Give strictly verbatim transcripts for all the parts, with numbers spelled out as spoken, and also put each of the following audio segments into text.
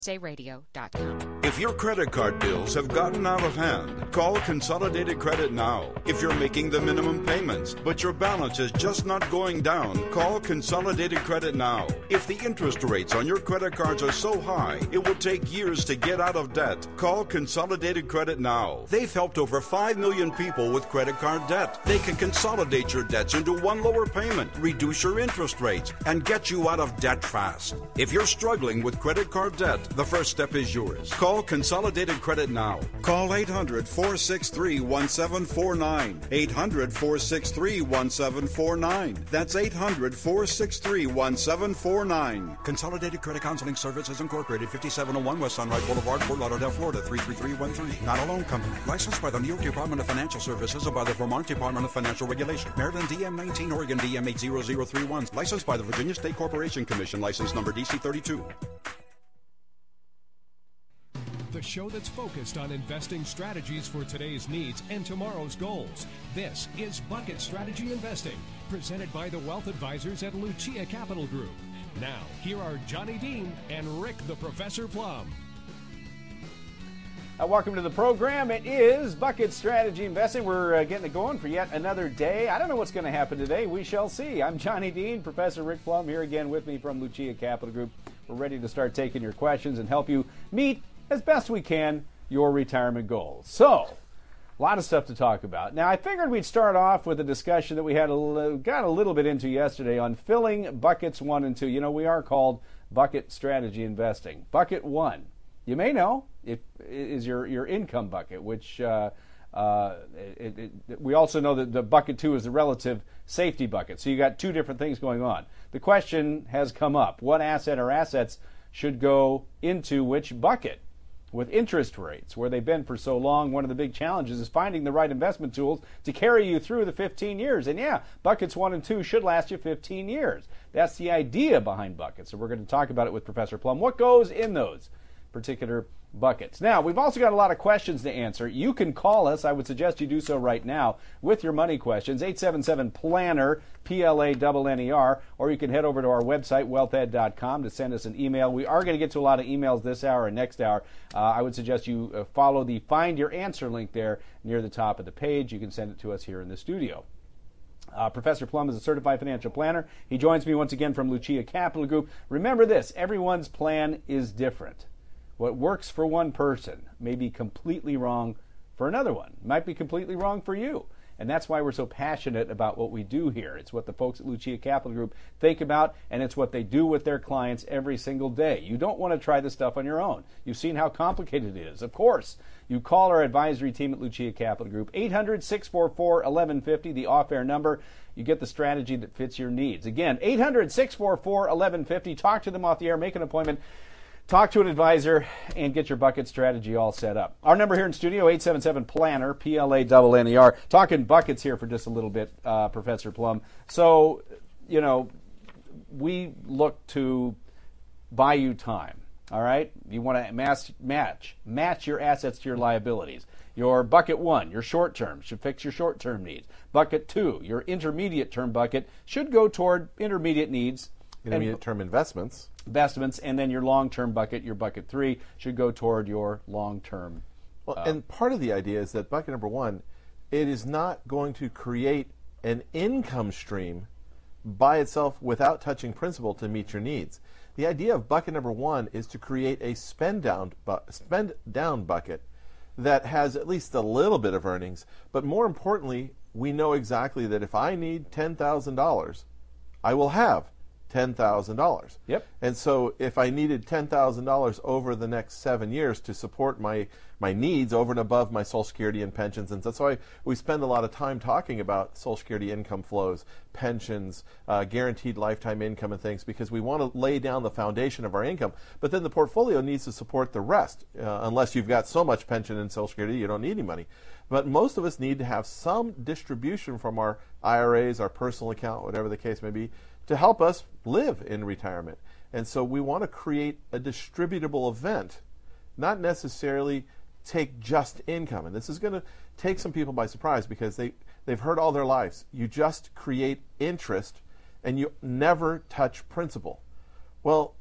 say radio dot com. If your credit card bills have gotten out of hand, call Consolidated Credit now. If you're making the minimum payments, but your balance is just not going down, call Consolidated Credit now. If the interest rates on your credit cards are so high, it will take years to get out of debt, call Consolidated Credit now. They've helped over five million people with credit card debt. They can consolidate your debts into one lower payment, reduce your interest rates, and get you out of debt fast. If you're struggling with credit card debt, the first step is yours. Call Consolidated Credit now. Call eight hundred, four six three, one seven four nine. eight hundred, four six three, one seven four nine. That's eight hundred, four six three, one seven four nine. Consolidated Credit Counseling Services Incorporated, fifty-seven oh one West Sunrise Boulevard, Fort Lauderdale, Florida, three three three one three. Not a loan company. Licensed by the New York Department of Financial Services and by the Vermont Department of Financial Regulation. Maryland D M nineteen, Oregon D M eight zero zero three one. Licensed by the Virginia State Corporation Commission. License number D C thirty-two. The show that's focused on investing strategies for today's needs and tomorrow's goals. This is Bucket Strategy Investing, presented by the Wealth Advisors at Lucia Capital Group. Now, here are Johnny Dean and Rick the Professor Plum. Uh, welcome to the program. It is Bucket Strategy Investing. We're uh, getting it going for yet another day. I don't know what's going to happen today. We shall see. I'm Johnny Dean, Professor Rick Plum here again with me from Lucia Capital Group. We're ready to start taking your questions and help you meet, as best we can, your retirement goals. So, a lot of stuff to talk about. Now, I figured we'd start off with a discussion that we had a, got a little bit into yesterday on filling buckets one and two. You know, we are called Bucket Strategy Investing. Bucket one, you may know, it is your, your income bucket, which uh, uh, it, it, we also know that the bucket two is the relative safety bucket. So you got two different things going on. The question has come up: what asset or assets should go into which bucket? With interest rates where they've been for so long, one of the big challenges is finding the right investment tools to carry you through the fifteen years. And yeah, buckets one and two should last you fifteen years. That's the idea behind buckets. So we're going to talk about it with Professor Plum. What goes in those particular buckets? Now, we've also got a lot of questions to answer. You can call us. I would suggest you do so right now with your money questions. eight seven seven, PLANNER, P L A N N E R, or you can head over to our website, wealth ed dot com, to send us an email. We are going to get to a lot of emails this hour and next hour. Uh, I would suggest you uh, follow the Find Your Answer link there near the top of the page. You can send it to us here in the studio. Uh, Professor Plum is a certified financial planner. He joins me once again from Lucia Capital Group. Remember this: everyone's plan is different. What works for one person may be completely wrong for another one. It might be completely wrong for you. And that's why we're so passionate about what we do here. It's what the folks at Lucia Capital Group think about, and it's what they do with their clients every single day. You don't want to try this stuff on your own. You've seen how complicated it is. Of course, you call our advisory team at Lucia Capital Group, eight hundred, six four four, eleven fifty, the off-air number. You get the strategy that fits your needs. Again, eight hundred, six four four, eleven fifty. Talk to them off the air. Make an appointment. Talk to an advisor and get your bucket strategy all set up. Our number here in studio, eight seven seven, PLANNER, P L A N N E R. Talking buckets here for just a little bit, uh, Professor Plum. So, you know, we look to buy you time, all right? You want to match, match, match your assets to your liabilities. Your bucket one, your short term, should fix your short term needs. Bucket two, your intermediate term bucket, should go toward intermediate needs. Intermediate term investments. Investments, and then your long-term bucket, your bucket three, should go toward your long-term. Well, uh, and part of the idea is that bucket number one, it is not going to create an income stream by itself without touching principal to meet your needs. The idea of bucket number one is to create a spend down, bu- spend down bucket that has at least a little bit of earnings, but more importantly, we know exactly that if I need ten thousand dollars, I will have ten thousand dollars. Yep. And so if I needed ten thousand dollars over the next seven years to support my, my needs over and above my Social Security and pensions, and that's why we spend a lot of time talking about Social Security income flows, pensions, uh, guaranteed lifetime income and things, because we want to lay down the foundation of our income. But then the portfolio needs to support the rest, uh, unless you've got so much pension and Social Security you don't need any money. But most of us need to have some distribution from our I R As, our personal account, whatever the case may be, to help us live in retirement. And so we want to create a distributable event, not necessarily take just income. And this is going to take some people by surprise because they, they've heard all their lives, you just create interest and you never touch principal. Well,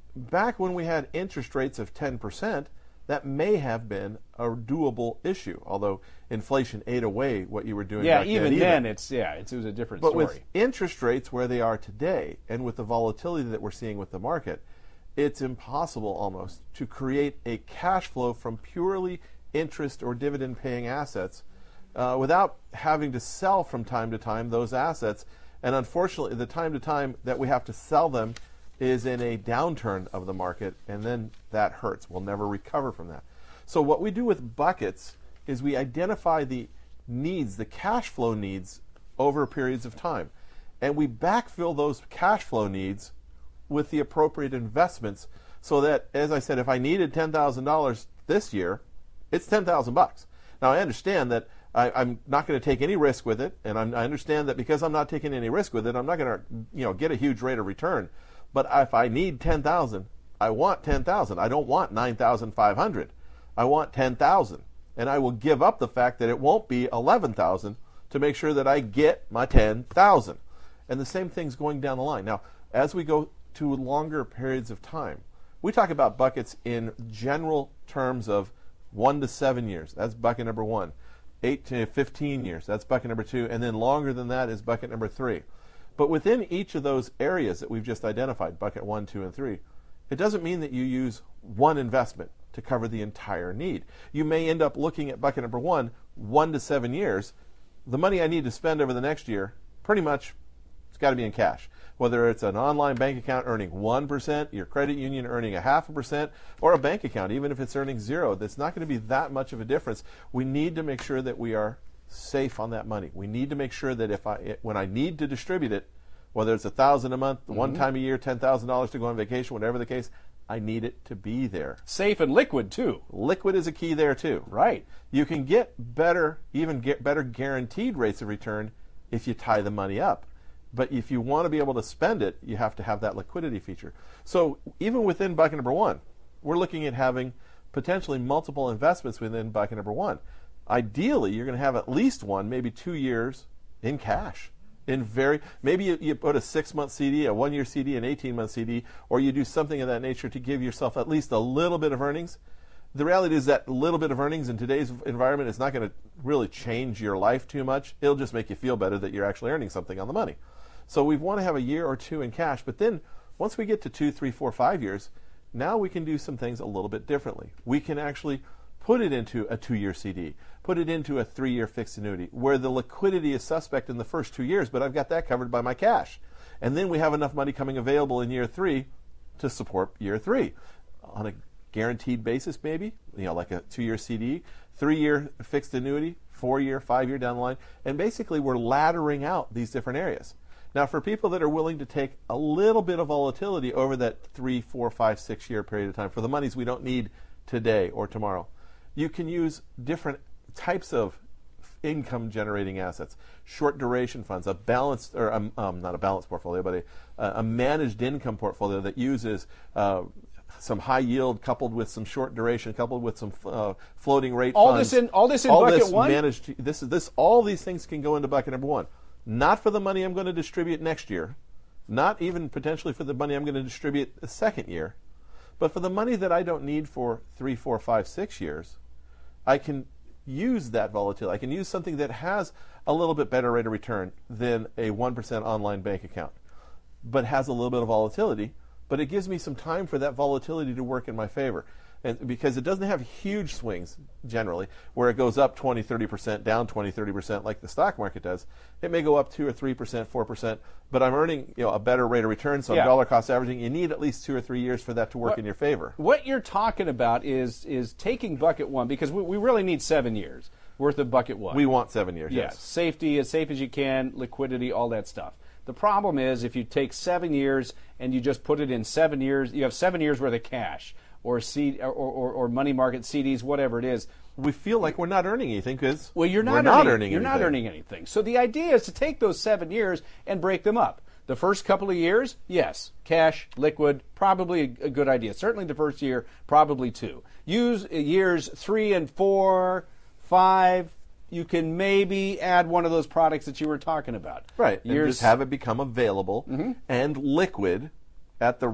back when we had interest rates of ten percent, that may have been a doable issue, although inflation ate away what you were doing Yeah, back even then. then, it's yeah, it's, it was a different But story. with interest rates where they are today, and with the volatility that we're seeing with the market, it's impossible almost to create a cash flow from purely interest or dividend-paying assets uh, without having to sell from time to time those assets. And unfortunately, the time to time that we have to sell them is in a downturn of the market, and then that hurts. We'll never recover from that. So what we do with buckets is we identify the needs, the cash flow needs over periods of time, and we backfill those cash flow needs with the appropriate investments, so that, as I said, if I needed ten thousand dollars this year, it's ten thousand bucks. Now, I understand that I, I'm not going to take any risk with it, and I'm, I understand that because I'm not taking any risk with it, I'm not going to, you know, get a huge rate of return. But if I need ten thousand, I want ten thousand. I don't want nine thousand five hundred. I want ten thousand, and I will give up the fact that it won't be eleven thousand to make sure that I get my ten thousand. And the same thing's going down the line. Now, as we go to longer periods of time, we talk about buckets in general terms of one to seven years. That's bucket number one. Eight to fifteen years. That's bucket number two. And then longer than that is bucket number three. But within each of those areas that we've just identified, bucket one, two, and three, it doesn't mean that you use one investment to cover the entire need. You may end up looking at bucket number one, one to seven years. The money I need to spend over the next year, pretty much, it's got to be in cash. Whether it's an online bank account earning one percent, your credit union earning a half a percent, or a bank account, even if it's earning zero, that's not going to be that much of a difference. We need to make sure that we are safe on that money. We need to make sure that if I, when I need to distribute it, whether it's a thousand a month, mm-hmm. one time a year, ten thousand dollars to go on vacation, whatever the case, I need it to be there. Safe and liquid too. Liquid is a key there too. Right. You can get better, even get better guaranteed rates of return if you tie the money up. But if you want to be able to spend it, you have to have that liquidity feature. So even within bucket number one, we're looking at having potentially multiple investments within bucket number one. Ideally, you're going to have at least one, maybe two years in cash. In very maybe you, you put a six-month C D, a one-year C D, an eighteen-month C D, or you do something of that nature to give yourself at least a little bit of earnings. The reality is that little bit of earnings in today's environment is not going to really change your life too much. It'll just make you feel better that you're actually earning something on the money. So we want to have a year or two in cash, but then once we get to two, three, four, five years, now we can do some things a little bit differently. We can actually put it into a two-year C D, put it into a three-year fixed annuity, where the liquidity is suspect in the first two years, but I've got that covered by my cash. And then we have enough money coming available in year three to support year three. On a guaranteed basis, maybe, you know, like a two-year C D, three-year fixed annuity, four-year, five-year down the line. And basically, we're laddering out these different areas. Now, for people that are willing to take a little bit of volatility over that three, four, five, six-year period of time, for the monies we don't need today or tomorrow, you can use different types of income-generating assets, short duration funds, a balanced, or um, um, not a balanced portfolio, but a, a managed income portfolio that uses uh, some high yield coupled with some short duration, coupled with some uh, floating rate all funds. This in, all this in all bucket this one? Managed, this is this. All these things can go into bucket number one. Not for the money I'm going to distribute next year, not even potentially for the money I'm going to distribute the second year, but for the money that I don't need for three, four, five, six years. I can use that volatility. I can use something that has a little bit better rate of return than a one percent online bank account, but has a little bit of volatility, but it gives me some time for that volatility to work in my favor. And because it doesn't have huge swings generally, where it goes up twenty, thirty percent, down twenty, thirty percent like the stock market does. It may go up two or three percent, four percent, but I'm earning, you know, a better rate of return, so Yeah. I'm dollar cost averaging. You need at least two or three years for that to work What- in your favor. What you're talking about is is taking bucket one, because we, we really need seven years worth of bucket one. We want seven years, Yeah, yes. safety, as safe as you can, liquidity, all that stuff. The problem is if you take seven years and you just put it in seven years, you have seven years worth of cash or C, or, or, or money market C Ds, whatever it is. We feel like we're not earning anything because Well, you're not, we're earning, not earning You're anything. not earning anything. So the idea is to take those seven years and break them up. The first couple of years, yes, cash, liquid, probably a, a good idea. Certainly the first year, probably two. Use uh, years three and four, five. You can maybe add one of those products that you were talking about. Right, and Years, just have it become available Mm-hmm. and liquid at the right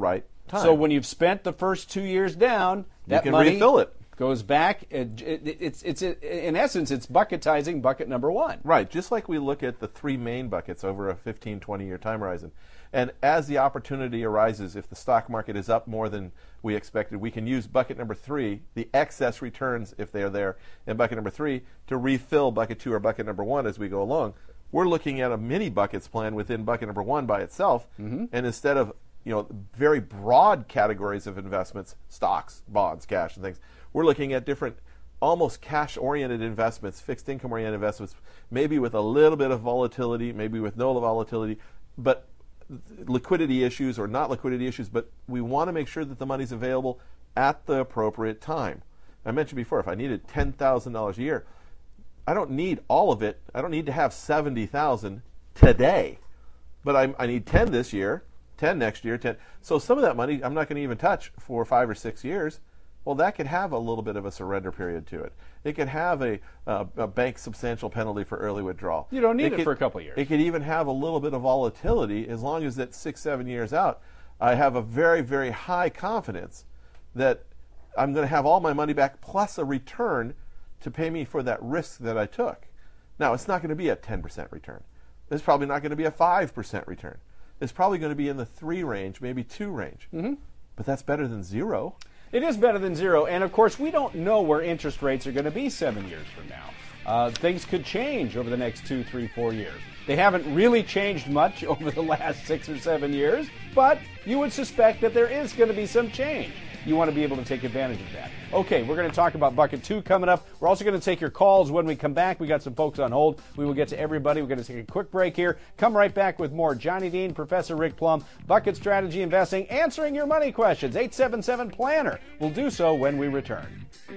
time. So when you've spent the first two years down, that can money refill it. goes back. It, it, it's, it's, it, in essence, it's bucketizing bucket number one. Right, just like we look at the three main buckets over a fifteen, twenty-year time horizon. And as the opportunity arises, if the stock market is up more than we expected, we can use bucket number three, the excess returns, if they are there, in bucket number three, to refill bucket two or bucket number one as we go along. We're looking at a mini buckets plan within bucket number one by itself, mm-hmm. and instead of you know very broad categories of investments, stocks, bonds, cash, and things, we're looking at different almost cash-oriented investments, fixed income-oriented investments, maybe with a little bit of volatility, maybe with no volatility, but liquidity issues or not liquidity issues, but we want to make sure that the money's available at the appropriate time. I mentioned before, if I needed ten thousand dollars a year, I don't need all of it. I don't need to have seventy thousand dollars today, but I, I need ten this year, ten next year, ten. So some of that money I'm not going to even touch for five or six years. Well, that could have a little bit of a surrender period to it. It could have a, uh, a bank substantial penalty for early withdrawal. You don't need it, it could, for a couple of years. It could even have a little bit of volatility as long as it's six, seven years out. I have a very, very high confidence that I'm going to have all my money back plus a return to pay me for that risk that I took. Now, it's not going to be a ten percent return. It's probably not going to be a five percent return. It's probably going to be in the three range, maybe two range. Mm-hmm. But that's better than zero. It is better than zero, and of course, we don't know where interest rates are going to be seven years from now. Uh, things could change over the next two, three, four years. They haven't really changed much over the last six or seven years, but you would suspect that there is going to be some change. You want to be able to take advantage of that. Okay, we're going to talk about bucket two coming up. We're also going to take your calls when we come back. We got some folks on hold. We will get to everybody. We're going to take a quick break here. Come right back with more. Johnny Dean, Professor Rick Plum, Bucket Strategy Investing, answering your money questions. eight seven seven, planner. We'll do so when we return.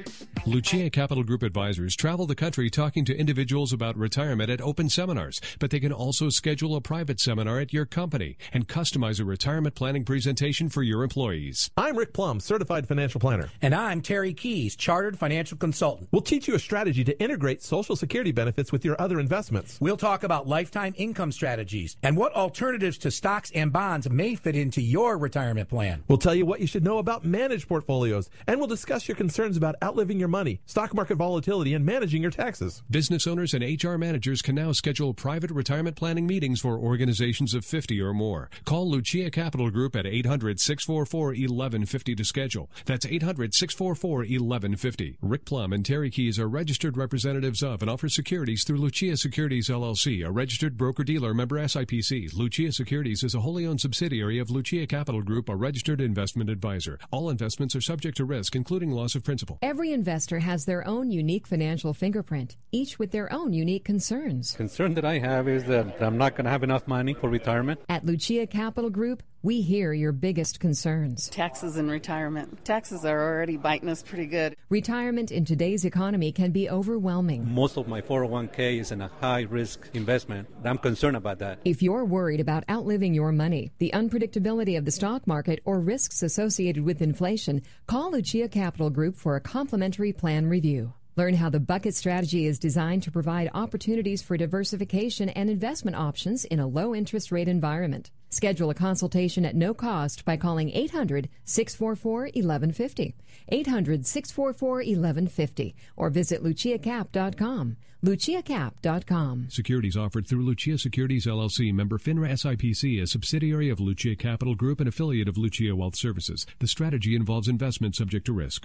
Lucia Capital Group advisors travel the country talking to individuals about retirement at open seminars, but they can also schedule a private seminar at your company and customize a retirement planning presentation for your employees. I'm Rick Plum, certified financial planner. And I'm Terry Keys, chartered financial consultant. We'll teach you a strategy to integrate Social Security benefits with your other investments. We'll talk about lifetime income strategies and what alternatives to stocks and bonds may fit into your retirement plan. We'll tell you what you should know about managed portfolios, and we'll discuss your concerns about outliving your money, stock market volatility, and managing your taxes. Business owners and H R managers can now schedule private retirement planning meetings for organizations of fifty or more. Call Lucia Capital Group at eight hundred, six four four, eleven fifty to schedule. That's eight hundred, six four four, eleven fifty. Rick Plum and Terry Keys are registered representatives of and offer securities through Lucia Securities L L C, a registered broker-dealer member S I P C. Lucia Securities is a wholly owned subsidiary of Lucia Capital Group, a registered investment advisor. All investments are subject to risk, including loss of principal. Every investor has their own unique financial fingerprint, each with their own unique concerns. Concern that I have is that I'm not going to have enough money for retirement. At Lucia Capital Group, we hear your biggest concerns. Taxes and retirement. Taxes are already biting us pretty good. Retirement in today's economy can be overwhelming. Most of my four oh one k is in a high-risk investment. I'm concerned about that. If you're worried about outliving your money, the unpredictability of the stock market, or risks associated with inflation, call Lucia Capital Group for a complimentary plan review. Learn how the bucket strategy is designed to provide opportunities for diversification and investment options in a low-interest rate environment. Schedule a consultation at no cost by calling eight hundred, six four four, eleven fifty, eight hundred, six four four, eleven fifty, or visit lucia cap dot com. lucia cap dot com. Securities offered through Lucia Securities L L C, member FINRA S I P C, a subsidiary of Lucia Capital Group and affiliate of Lucia Wealth Services. The strategy involves investment subject to risk.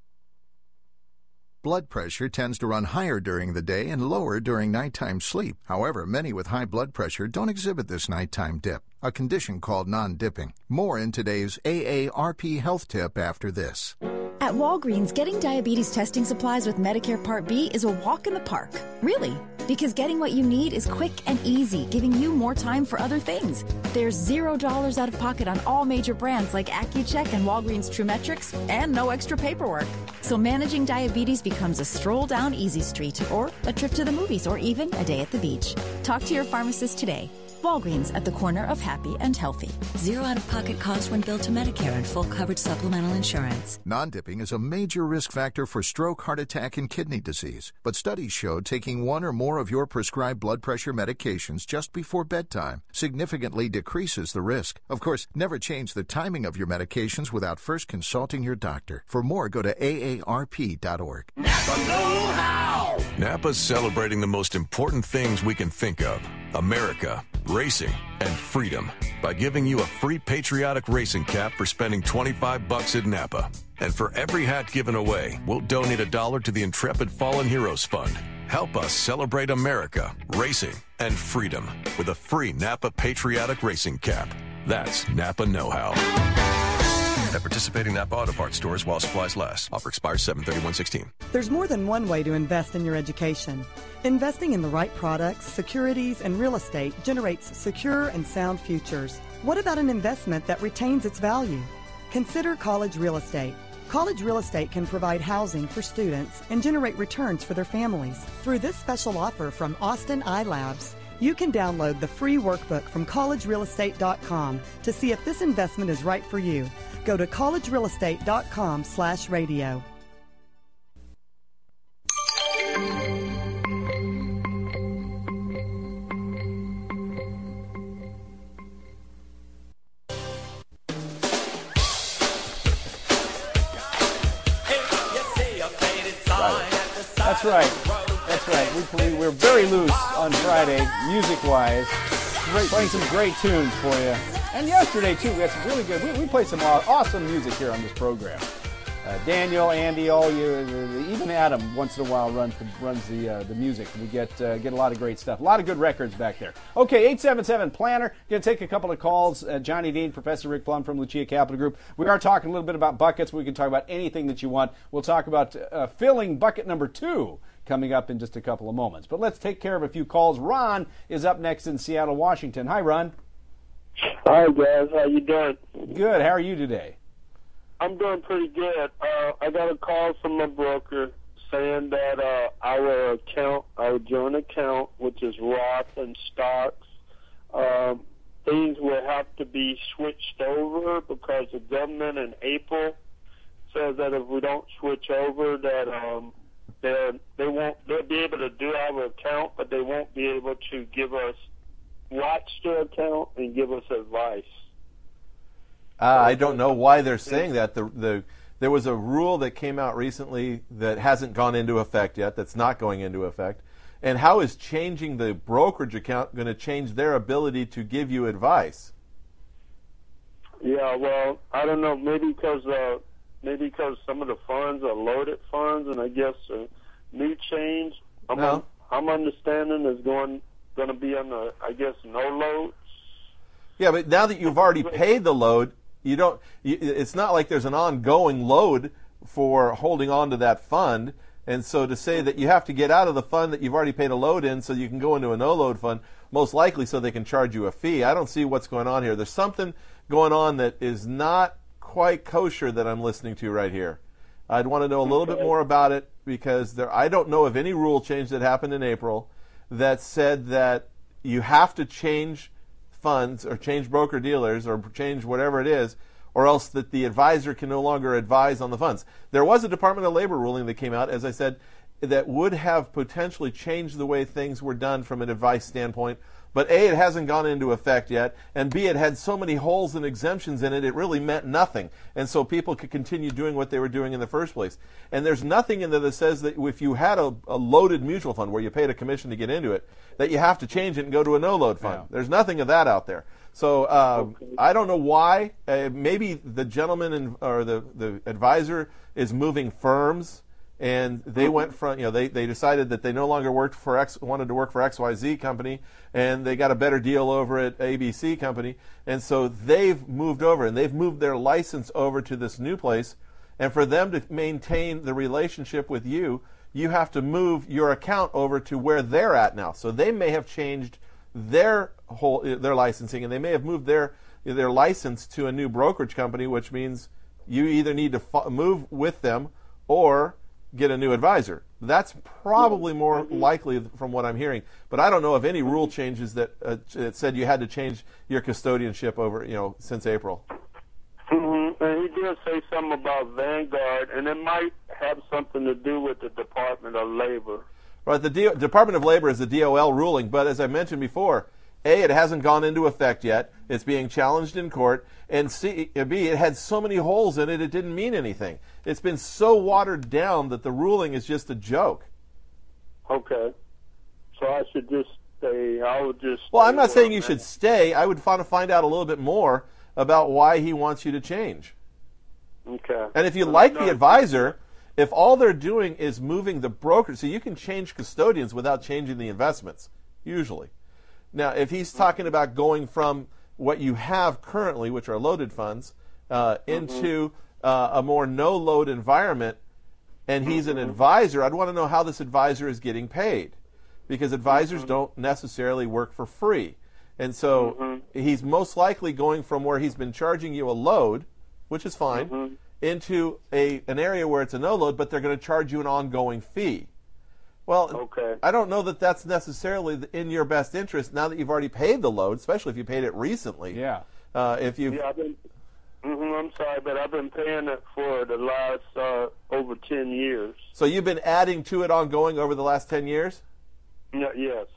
Blood pressure tends to run higher during the day and lower during nighttime sleep. However, many with high blood pressure don't exhibit this nighttime dip, a condition called non-dipping. More in today's A A R P health tip after this. At Walgreens, getting diabetes testing supplies with Medicare Part B is a walk in the park. Really, because getting what you need is quick and easy, giving you more time for other things. There's zero dollars out of pocket on all major brands like Accu-Check and Walgreens TrueMetrics, and no extra paperwork. So managing diabetes becomes a stroll down Easy Street, or a trip to the movies, or even a day at the beach. Talk to your pharmacist today. Walgreens at the corner of happy and healthy. Zero out-of-pocket costs when billed to Medicare and full coverage supplemental insurance. Non-dipping is a major risk factor for stroke, heart attack, and kidney disease. But studies show taking one or more of your prescribed blood pressure medications just before bedtime significantly decreases the risk. Of course, never change the timing of your medications without first consulting your doctor. For more, go to A A R P dot org. Napa know-how! Napa's celebrating the most important things we can think of: America, racing, and freedom, by giving you a free patriotic racing cap for spending twenty-five bucks at Napa. And for every hat given away, we'll donate a dollar to the Intrepid Fallen Heroes Fund. Help us celebrate America, racing, and freedom with a free Napa patriotic racing cap. That's Napa know-how. At participating Napa Auto Parts stores while supplies last. Offer expires seven thirty-one sixteen. There's more than one way to invest in your education. Investing in the right products, securities, and real estate generates secure and sound futures. What about an investment that retains its value? Consider college real estate. College real estate can provide housing for students and generate returns for their families. Through this special offer from Austin iLabs, you can download the free workbook from college real estate dot com to see if this investment is right for you. Go to college real estate dot com slash radio. That's right. That's right. We, we, we're very loose on Friday, music-wise. Great, playing some great tunes for you. And yesterday, too, we had some really good, we, we played some awesome music here on this program. Uh, Daniel, Andy, all you, even Adam, once in a while runs runs the uh, the music. We get uh, get a lot of great stuff, a lot of good records back there. Okay, eight seven seven Planner. Going to take a couple of calls. Uh, Johnny Dean, Professor Rick Plum from Lucia Capital Group. We are talking a little bit about buckets. We can talk about anything that you want. We'll talk about uh, filling bucket number two coming up in just a couple of moments. But let's take care of a few calls. Ron is up next in Seattle, Washington. Hi, Ron. Hi, guys. How you doing? Good. How are you today? I'm doing pretty good. Uh, I got a call from my broker saying that uh, our account, our joint account, which is Roth and stocks, um, things will have to be switched over because the government in April says that if we don't switch over, that um, they they won't they'll be able to do our account, but they won't be able to give us watch their account and give us advice. Uh, I don't know why they're saying that. The, the, there was a rule that came out recently that hasn't gone into effect yet, that's not going into effect. And how is changing the brokerage account going to change their ability to give you advice? Yeah, well, I don't know. Maybe because uh, maybe because some of the funds are loaded funds, and I guess a new change. I'm No. I'm understanding is going going to be on the I guess no load. Yeah, but now that you've already paid the load, you don't. You, it's not like there's an ongoing load for holding on to that fund. And so to say that you have to get out of the fund that you've already paid a load in so you can go into a no-load fund, most likely so they can charge you a fee. I don't see what's going on here. There's something going on that is not quite kosher that I'm listening to right here. I'd want to know a little bit more about it because there. I don't know of any rule change that happened in April that said that you have to change funds or change broker dealers or change whatever it is, or else that the advisor can no longer advise on the funds. There was a Department of Labor ruling that came out, as I said, that would have potentially changed the way things were done from an advice standpoint. But A, it hasn't gone into effect yet, and B, it had so many holes and exemptions in it, it really meant nothing. And so people could continue doing what they were doing in the first place. And there's nothing in there that says that if you had a, a loaded mutual fund where you paid a commission to get into it, that you have to change it and go to a no-load fund. Yeah. There's nothing of that out there. So uh, okay. I don't know why. Uh, maybe the gentleman in, or the, the advisor is moving firms, and they went from, you know, they, they decided that they no longer worked for X, wanted to work for X Y Z company, and they got a better deal over at A B C company, and so they've moved over, and they've moved their license over to this new place, and for them to maintain the relationship with you, you have to move your account over to where they're at now. So they may have changed their whole their licensing, and they may have moved their their license to a new brokerage company, which means you either need to fo- move with them or get a new advisor. That's probably more likely from what I'm hearing. But I don't know of any rule changes that, uh, that said you had to change your custodianship over, you know, since April. Mm-hmm. And he did say something about Vanguard, and it might have something to do with the Department of Labor. Right, the D- Department of Labor is the D O L ruling, but as I mentioned before, A, it hasn't gone into effect yet. It's being challenged in court. And C, B, it had so many holes in it, it didn't mean anything. It's been so watered down that the ruling is just a joke. Okay. So I should just stay, I would just... Well, I'm not saying you should stay. I would want to find out a little bit more about why he wants you to change. Okay. And if you like the advisor, if all they're doing is moving the broker, so you can change custodians without changing the investments, usually. Now, if he's talking about going from what you have currently, which are loaded funds, uh, into uh, a more no-load environment, and he's an advisor, I'd want to know how this advisor is getting paid, because advisors don't necessarily work for free. And so mm-hmm. he's most likely going from where he's been charging you a load, which is fine, mm-hmm. into a an area where it's a no-load, but they're going to charge you an ongoing fee. Well, okay. I don't know that that's necessarily in your best interest now that you've already paid the load, especially if you paid it recently. Yeah. Uh, if you. Yeah, I've been. Mm-hmm, I'm sorry, but I've been paying it for the last uh, over ten years. So you've been adding to it ongoing over the last ten years? No, yes.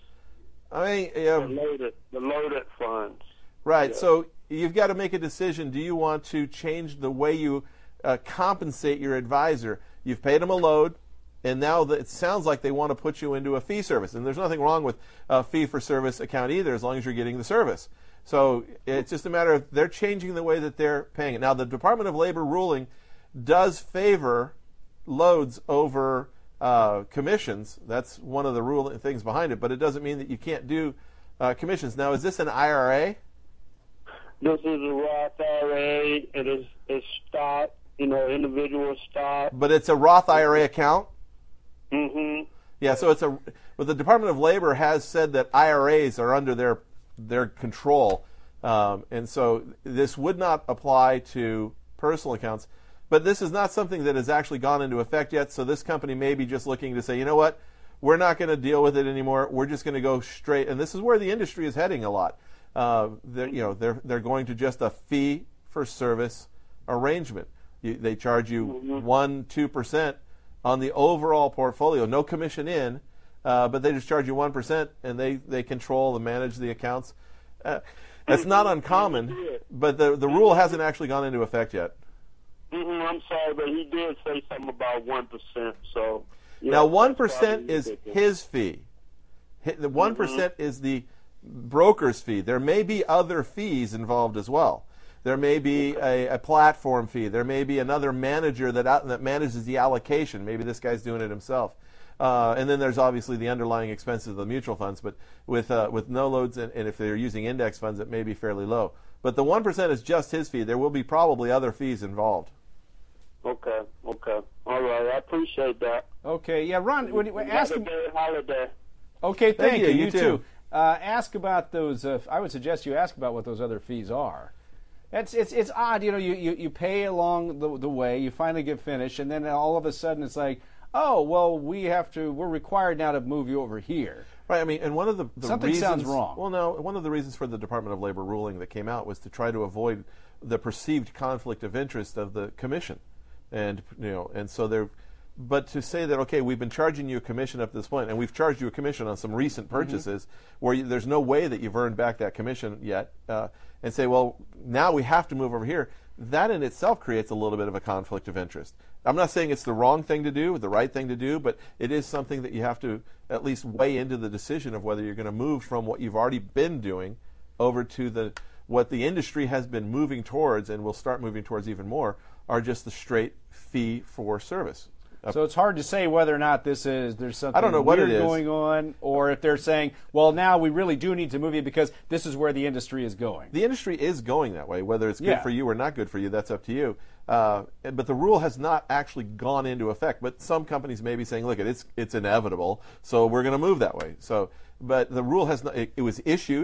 I mean, um, the loaded, the loaded funds. Right. Yes. So you've got to make a decision. Do you want to change the way you uh, compensate your advisor? You've paid them a load. And now the, it sounds like they want to put you into a fee service. And there's nothing wrong with a fee-for-service account either, as long as you're getting the service. So it's just a matter of they're changing the way that they're paying it. Now, the Department of Labor ruling does favor loads over uh, commissions. That's one of the rule things behind it. But it doesn't mean that you can't do uh, commissions. Now, is this an I R A? This is a Roth I R A. It is it's stock, you know, individual stock. But it's a Roth I R A account? Mm-hmm. Yeah, so it's a. But the Department of Labor has said that I R As are under their their control, um, and so this would not apply to personal accounts. But this is not something that has actually gone into effect yet. So this company may be just looking to say, you know what, we're not going to deal with it anymore. We're just going to go straight. And this is where the industry is heading a lot. Uh, they're, you know, they're they're going to just a fee for service arrangement. You, they charge you one two percent. On the overall portfolio, no commission in, uh, but they just charge you one percent, and they, they control and manage the accounts. Uh, that's not uncommon, but the the rule hasn't actually gone into effect yet. Mm-hmm, I'm sorry, but he did say something about one percent. So yeah, now, one percent is his fee. The one percent mm-hmm. is the broker's fee. There may be other fees involved as well. There may be a, a platform fee. There may be another manager that out, that manages the allocation. Maybe this guy's doing it himself. Uh, and then there's obviously the underlying expenses of the mutual funds. But with uh, with no loads, and, and if they're using index funds, it may be fairly low. But the one percent is just his fee. There will be probably other fees involved. Okay, okay. All right, I appreciate that. Okay, yeah, Ron, when you, ask him. Happy holiday. Okay, thank, thank you. You, you, you too. too. Uh, ask about those. Uh, I would suggest you ask about what those other fees are. It's it's it's odd, you know. You, you, you pay along the the way. You finally get finished, and then all of a sudden it's like, oh well, we have to. We're required now to move you over here. Right. I mean, and one of the, the something reasons, sounds wrong. Well, no. One of the reasons for the Department of Labor ruling that came out was to try to avoid the perceived conflict of interest of the commission, and you know, and so they're. But to say that, okay, we've been charging you a commission up to this point, and we've charged you a commission on some recent purchases mm-hmm. where you, there's no way that you've earned back that commission yet, uh, and say, well, now we have to move over here, that in itself creates a little bit of a conflict of interest. I'm not saying it's the wrong thing to do, the right thing to do, but it is something that you have to at least weigh into the decision of whether you're going to move from what you've already been doing over to the what the industry has been moving towards, and will start moving towards even more, are just the straight fee for service. So it's hard to say whether or not this is there's something I don't know what weird it is. going on, or if they're saying, well, now we really do need to move you because this is where the industry is going. The industry is going that way. Whether it's good yeah. for you or not good for you, that's up to you. Uh, but the rule has not actually gone into effect. But some companies may be saying, look, it's it's inevitable, so we're going to move that way. So, but the rule has not. It, it was issued.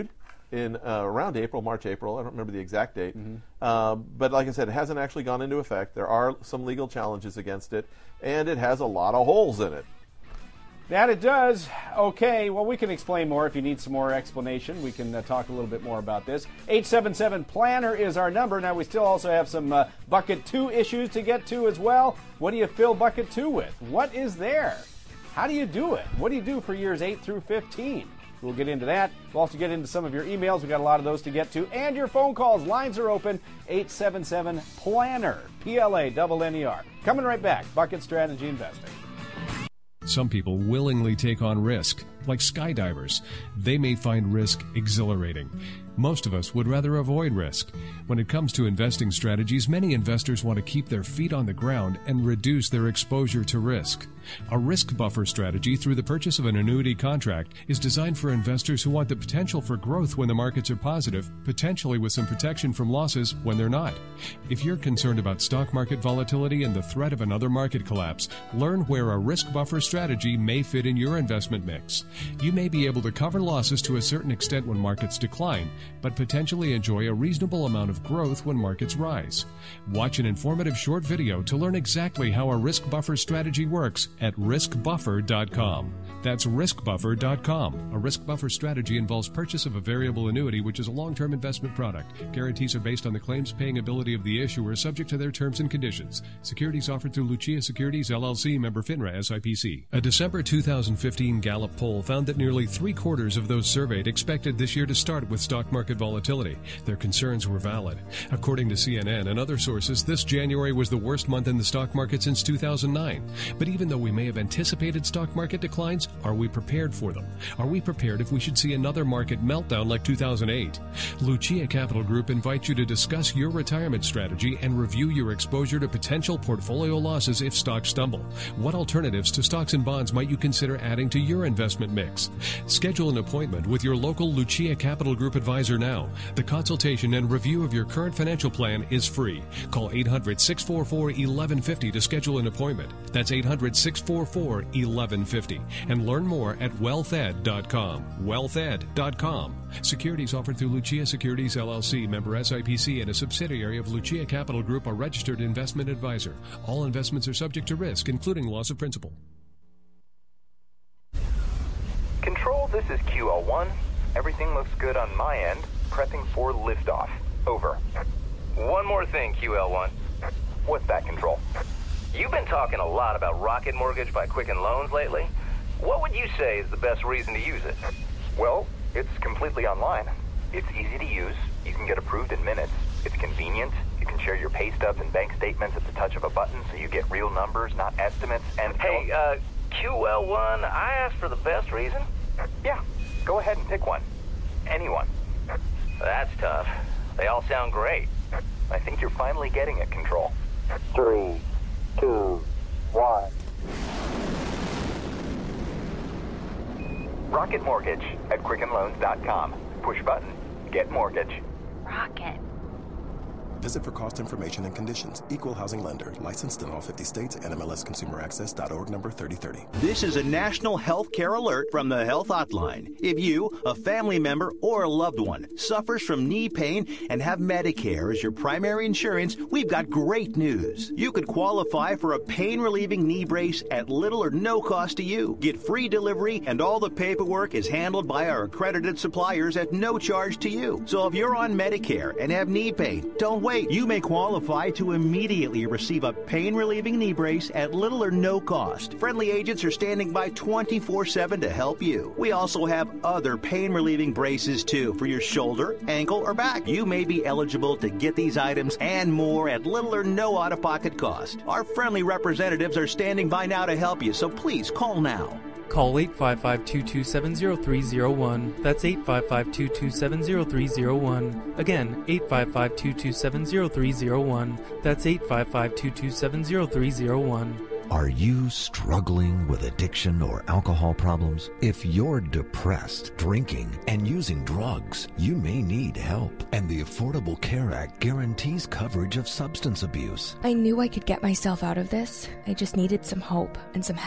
in uh, around April, March, April. I don't remember the exact date. Mm-hmm. Uh, but like I said, it hasn't actually gone into effect. There are some legal challenges against it, and it has a lot of holes in it. That it does. Okay, well, we can explain more if you need some more explanation. We can uh, talk a little bit more about this. eight seven seven planner is our number. Now, we still also have some uh, Bucket two issues to get to as well. What do you fill Bucket two with? What is there? How do you do it? What do you do for years eight through fifteen? We'll get into that. We'll also get into some of your emails. We've got a lot of those to get to. And your phone calls. Lines are open. eight seven seven planner. P L A N N E R. Coming right back. Bucket Strategy Investing. Some people willingly take on risk, like skydivers. They may find risk exhilarating. Most of us would rather avoid risk. When it comes to investing strategies, many investors want to keep their feet on the ground and reduce their exposure to risk. A risk buffer strategy through the purchase of an annuity contract is designed for investors who want the potential for growth when the markets are positive, potentially with some protection from losses when they're not. If you're concerned about stock market volatility and the threat of another market collapse, learn where a risk buffer strategy may fit in your investment mix. You may be able to cover losses to a certain extent when markets decline, but potentially enjoy a reasonable amount of growth when markets rise. Watch an informative short video to learn exactly how a risk buffer strategy works at risk buffer dot com. That's risk buffer dot com. A risk buffer strategy involves purchase of a variable annuity, which is a long-term investment product. Guarantees are based on the claims-paying ability of the issuer, subject to their terms and conditions. Securities offered through Lucia Securities, L L C, member FINRA, S I P C. A December two thousand fifteen Gallup poll found that nearly three-quarters of those surveyed expected this year to start with stock market volatility. Their concerns were valid. According to C N N and other sources, this January was the worst month in the stock market since two thousand nine. But even though we may have anticipated stock market declines, are we prepared for them? Are we prepared if we should see another market meltdown like two thousand eight? Lucia Capital Group invites you to discuss your retirement strategy and review your exposure to potential portfolio losses if stocks stumble. What alternatives to stocks and bonds might you consider adding to your investment mix? Schedule an appointment with your local Lucia Capital Group advisor now. The consultation and review of your current financial plan is free. Call eight hundred, six four four, one one five zero to schedule an appointment. That's eight hundred, six four four, one one five zero. And learn more at wealth ed dot com. wealth ed dot com. Securities offered through Lucia Securities, L L C, member S I P C, and a subsidiary of Lucia Capital Group, a registered investment advisor. All investments are subject to risk, including loss of principal. Control, this is Q L one. Everything looks good on my end. Prepping for liftoff. Over. One more thing, Q L one. What's that, Control? You've been talking a lot about Rocket Mortgage by Quicken Loans lately. What would you say is the best reason to use it? Well, it's completely online. It's easy to use. You can get approved in minutes. It's convenient. You can share your pay stubs and bank statements at the touch of a button, so you get real numbers, not estimates. And hey, uh, Q L one, I asked for the best reason. Yeah, go ahead and pick one. Anyone. That's tough. They all sound great. I think you're finally getting it, Control. Three, two, one. Rocket Mortgage at quicken loans dot com. Push button. Get mortgage. Rocket. Visit for cost information and conditions. Equal housing lender. Licensed in all fifty states. N M L S consumer access dot org number thirty thirty. This is a national health care alert from the Health Hotline. If you, a family member, or a loved one suffers from knee pain and have Medicare as your primary insurance, we've got great news. You could qualify for a pain-relieving knee brace at little or no cost to you. Get free delivery, and all the paperwork is handled by our accredited suppliers at no charge to you. So if you're on Medicare and have knee pain, don't wait. You may qualify to immediately receive a pain-relieving knee brace at little or no cost. Friendly agents are standing by twenty-four seven to help you. We also have other pain-relieving braces, too, for your shoulder, ankle, or back. You may be eligible to get these items and more at little or no out-of-pocket cost. Our friendly representatives are standing by now to help you, so please call now. Call eight five five, two two seven, zero three zero one. That's eight five five, two two seven, zero three zero one. Again, eight five five, two two seven, zero three zero one. That's eight five five, two two seven, zero three zero one. Are you struggling with addiction or alcohol problems? If you're depressed, drinking, and using drugs, you may need help. And the Affordable Care Act guarantees coverage of substance abuse. I knew I could get myself out of this. I just needed some hope and some help.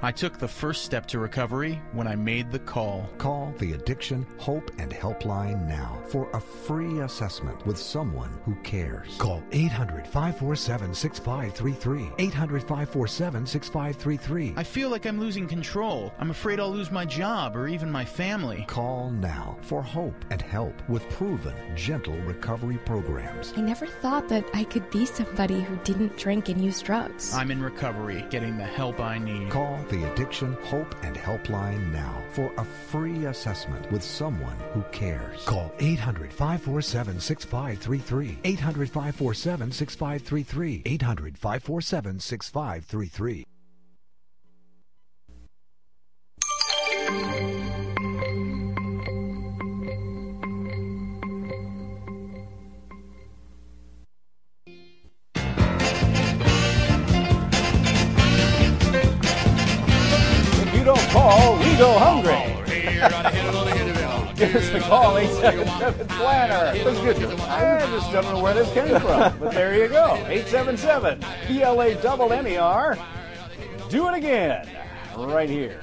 I took the first step to recovery when I made the call. Call the Addiction Hope and Helpline now for a free assessment with someone who cares. Call eight hundred, five four seven, six five three three. eight hundred, five four seven, six five three three. I feel like I'm losing control. I'm afraid I'll lose my job or even my family. Call now for hope and help with proven, gentle recovery programs. I never thought that I could be somebody who didn't drink and use drugs. I'm in recovery, getting the help I need. Call the Addiction Hope and Helpline now for a free assessment with someone who cares. Call eight hundred, five four seven, six five three three. eight hundred, five four seven, six five three three. eight hundred, five four seven, six five three three. Call, we go hungry. Give us a call, eight seven seven planner. That's good. I just don't know where this came from, but there you go. eight seven seven P L A double N E R. Do it again, right here.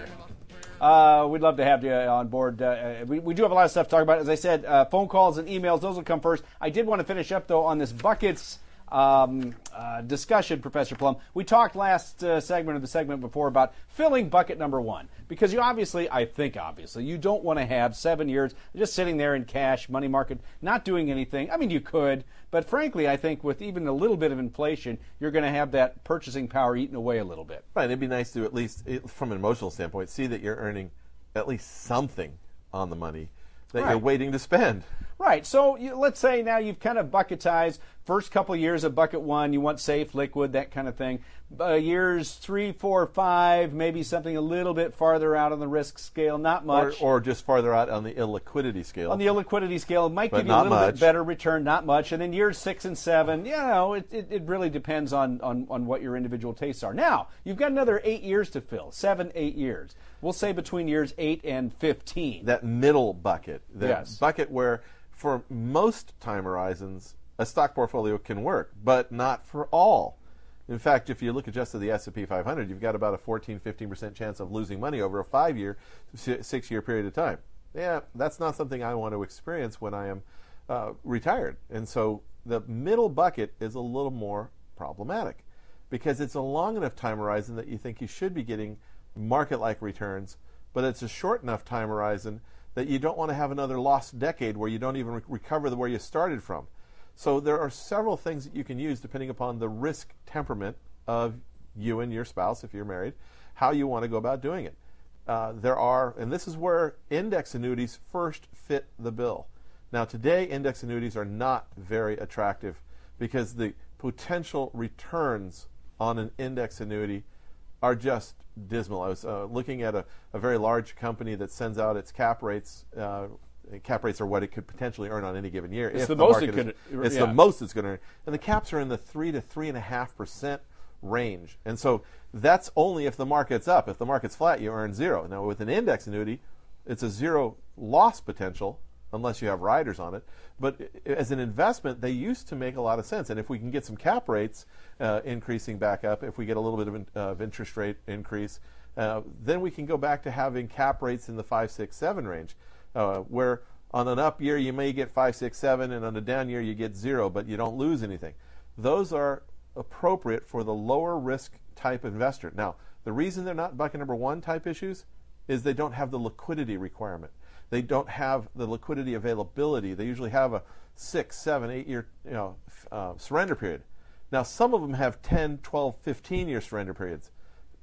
Uh, we'd love to have you on board. Uh, we, we do have a lot of stuff to talk about. As I said, uh, phone calls and emails, those will come first. I did want to finish up, though, on this buckets Um, uh, discussion, Professor Plum. We talked last uh, segment of the segment before about filling bucket number one, because you obviously, I think obviously, you don't want to have seven years just sitting there in cash, money market, not doing anything. I mean, you could, but frankly, I think with even a little bit of inflation, you're going to have that purchasing power eaten away a little bit. Right. It'd be nice to at least, from an emotional standpoint, see that you're earning at least something on the money that Right. you're waiting to spend. Right. So you, let's say now you've kind of bucketized first couple of years of bucket one, you want safe, liquid, that kind of thing. Uh, years three, four, five, maybe something a little bit farther out on the risk scale, not much. Or, or just farther out on the illiquidity scale. On the illiquidity scale, it might But give you a not little much. bit better return, not much. And then years six and seven, you know, it, it, it really depends on, on, on what your individual tastes are. Now, you've got another eight years to fill, seven, eight years. We'll say between years eight and fifteen. That middle bucket. The Yes. bucket where, for most time horizons, a stock portfolio can work, but not for all. In fact, if you look at just at the S and P five hundred, you've got about a fourteen, fifteen percent chance of losing money over a five-year, six-year period of time. Yeah, that's not something I want to experience when I am uh, retired. And so the middle bucket is a little more problematic because it's a long enough time horizon that you think you should be getting market-like returns, but it's a short enough time horizon that you don't want to have another lost decade where you don't even re- recover the where you started from. So there are several things that you can use depending upon the risk temperament of you and your spouse, if you're married, how you want to go about doing it. Uh, there are, and this is where index annuities first fit the bill. Now today, index annuities are not very attractive because the potential returns on an index annuity are just dismal. I was uh, looking at a, a very large company that sends out its cap rates. Uh, cap rates are what it could potentially earn on any given year. It's if the the most it market could- is, It's yeah. the most it's going to earn, and the caps are in the three to three and a half percent range. And so that's only if the market's up. If the market's flat, you earn zero. Now with an index annuity, it's a zero loss potential unless you have riders on it. But as an investment, they used to make a lot of sense. And if we can get some cap rates uh, increasing back up, if we get a little bit of, in, uh, of interest rate increase, uh, then we can go back to having cap rates in the five, six, seven range, uh, where on an up year you may get five, six, seven, and on a down year you get zero, but you don't lose anything. Those are appropriate for the lower risk type investor. Now, the reason they're not bucket number one type issues is they don't have the liquidity requirement. They don't have the liquidity availability. They usually have a six, seven, eight year you know, uh, surrender period. Now, some of them have ten, twelve, fifteen year surrender periods.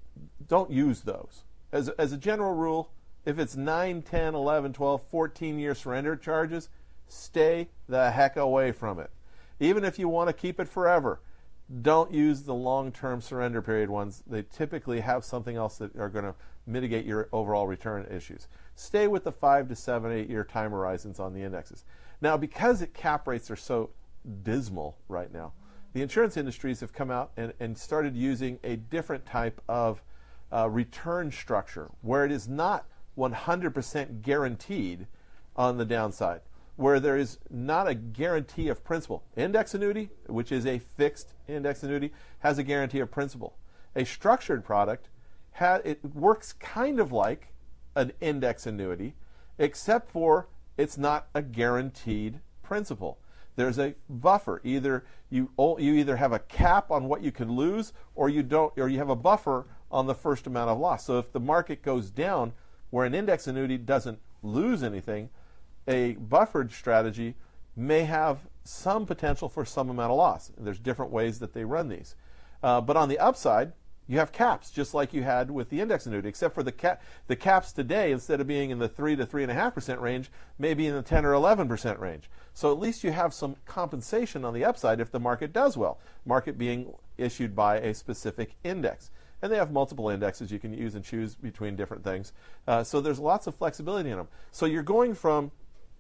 Don't use those. As, as a general rule, if it's nine, ten, eleven, twelve, fourteen year surrender charges, stay the heck away from it. Even if you want to keep it forever, don't use the long-term surrender period ones. They typically have something else that are going to mitigate your overall return issues. Stay with the five to seven, eight year time horizons on the indexes. Now, because it cap rates are so dismal right now, the insurance industries have come out and, and started using a different type of uh, return structure where it is not one hundred percent guaranteed on the downside, where there is not a guarantee of principal. Index annuity, which is a fixed index annuity, has a guarantee of principal. A structured product ha- it works kind of like an index annuity, except for it's not a guaranteed principal. There's a buffer. Either you you either have a cap on what you can lose, or you don't, or you have a buffer on the first amount of loss. So if the market goes down, where an index annuity doesn't lose anything, a buffered strategy may have some potential for some amount of loss. There's different ways that they run these. Uh, but on the upside, you have caps, just like you had with the index annuity, except for the cap. The caps today, instead of being in the three to three and a half percent range, may be in the ten or eleven percent range. So at least you have some compensation on the upside if the market does well. Market being issued by a specific index, and they have multiple indexes you can use and choose between different things. Uh, so there's lots of flexibility in them. So you're going from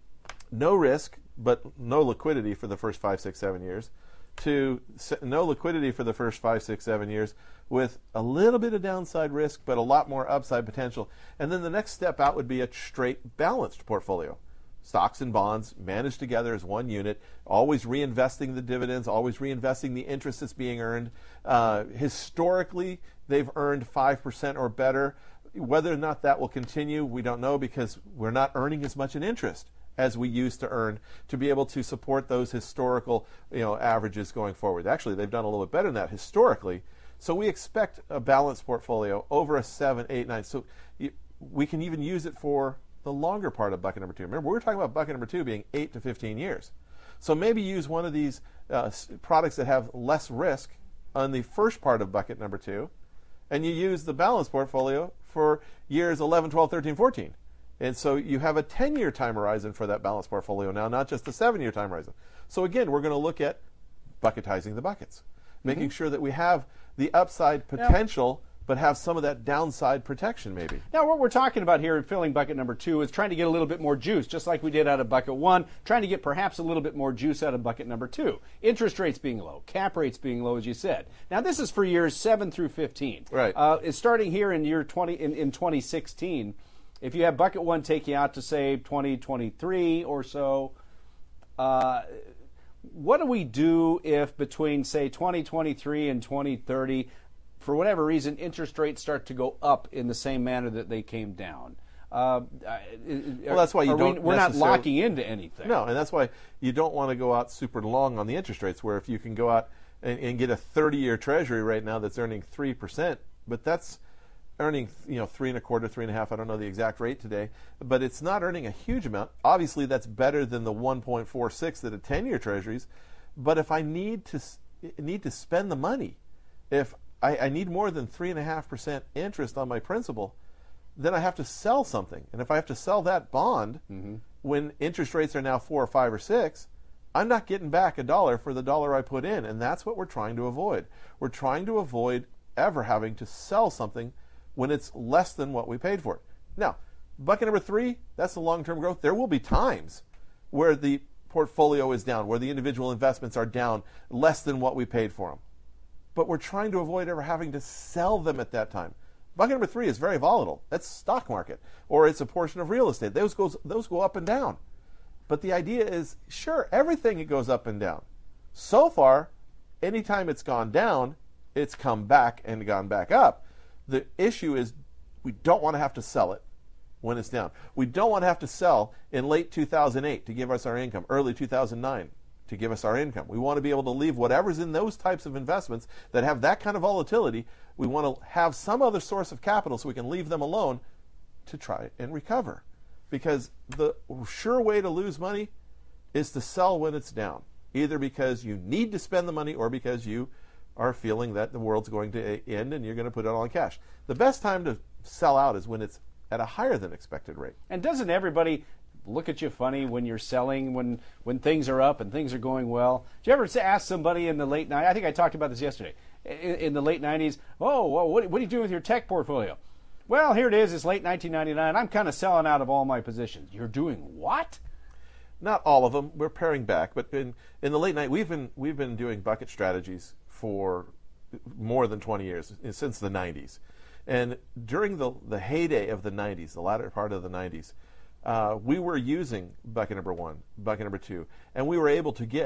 no risk but no liquidity for the first five, six, seven years, to no liquidity for the first five, six, seven years with a little bit of downside risk but a lot more upside potential. And then the next step out would be a straight balanced portfolio. Stocks and bonds managed together as one unit, always reinvesting the dividends, always reinvesting the interest that's being earned. Uh, historically, they've earned five percent or better. Whether or not that will continue, we don't know, because we're not earning as much in interest as we used to earn to be able to support those historical, you know, averages going forward. Actually, they've done a little bit better than that historically. So we expect a balanced portfolio over a seven, eight, nine. So you, we can even use it for the longer part of bucket number two. Remember, we were talking about bucket number two being eight to fifteen years. So maybe use one of these uh, products that have less risk on the first part of bucket number two, and you use the balanced portfolio for years eleven, twelve, thirteen, fourteen. And so you have a ten-year time horizon for that balanced portfolio now, not just a seven-year time horizon. So again, we're going to look at bucketizing the buckets, making mm-hmm. sure that we have the upside potential, yeah. but have some of that downside protection maybe. Now, what we're talking about here in filling bucket number two is trying to get a little bit more juice, just like we did out of bucket one, trying to get perhaps a little bit more juice out of bucket number two. Interest rates being low, cap rates being low, as you said. Now, this is for years seven through fifteen. Right. Uh, it's starting here in year twenty in, in twenty sixteen. If you have bucket one take you out to, say, twenty twenty-three or so, uh, what do we do if between, say, twenty twenty-three and twenty thirty, for whatever reason, interest rates start to go up in the same manner that they came down? Uh, well, that's why you don't. We, we're not locking into anything. No, and that's why you don't want to go out super long on the interest rates, where if you can go out and, and get a thirty-year Treasury right now that's earning three percent, but that's earning, you know, three and a quarter, three and a half. I don't know the exact rate today, but it's not earning a huge amount. Obviously, that's better than the one point four six that a ten-year Treasuries. But if I need to need to spend the money, if I, I need more than three and a half percent interest on my principal, then I have to sell something. And if I have to sell that bond mm-hmm. when interest rates are now four or five or six, I'm not getting back a dollar for the dollar I put in, and that's what we're trying to avoid. We're trying to avoid ever having to sell something when it's less than what we paid for it. Now, bucket number three, that's the long-term growth. There will be times where the portfolio is down, where the individual investments are down less than what we paid for them. But we're trying to avoid ever having to sell them at that time. Bucket number three is very volatile. That's stock market, or it's a portion of real estate. Those goes those go up and down. But the idea is, sure, everything it goes up and down. So far, anytime it's gone down, it's come back and gone back up. The issue is we don't want to have to sell it when it's down. We don't want to have to sell in late two thousand eight to give us our income, early two thousand nine to give us our income. We want to be able to leave whatever's in those types of investments that have that kind of volatility. We want to have some other source of capital so we can leave them alone to try and recover. Because the sure way to lose money is to sell when it's down, either because you need to spend the money or because you are feeling that the world's going to end and you're going to put it all in cash. The best time to sell out is when it's at a higher than expected rate. And doesn't everybody look at you funny when you're selling, when when things are up and things are going well? Did you ever ask somebody in the late nineties, I think I talked about this yesterday, in, in the late nineties, oh, well, what, what are you doing with your tech portfolio? Well, here it is, it's late nineteen ninety-nine, I'm kind of selling out of all my positions. You're doing what? Not all of them. We're paring back, but in, in the late night, we've been we've been doing bucket strategies for more than twenty years, since the nineties. And during the, the heyday of the nineties, the latter part of the nineties, uh, we were using bucket number one, bucket number two, and we were able to get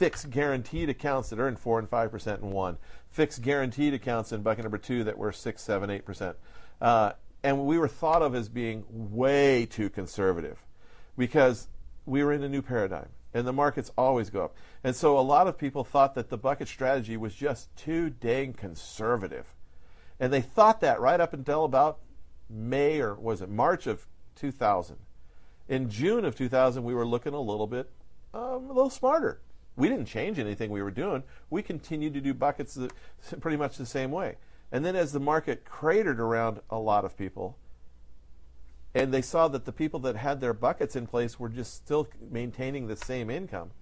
fixed guaranteed accounts that earn four and five percent in one, fixed guaranteed accounts in bucket number two that were six, seven, eight percent. Uh, and we were thought of as being way too conservative because we were in a new paradigm and the markets always go up. And so a lot of people thought that the bucket strategy was just too dang conservative. And they thought that right up until about May or was it March of two thousand. In June of two thousand, we were looking a little bit, um, a little smarter. We didn't change anything we were doing. We continued to do buckets the, pretty much the same way. And then as the market cratered around a lot of people, and they saw that the people that had their buckets in place were just still maintaining the same income,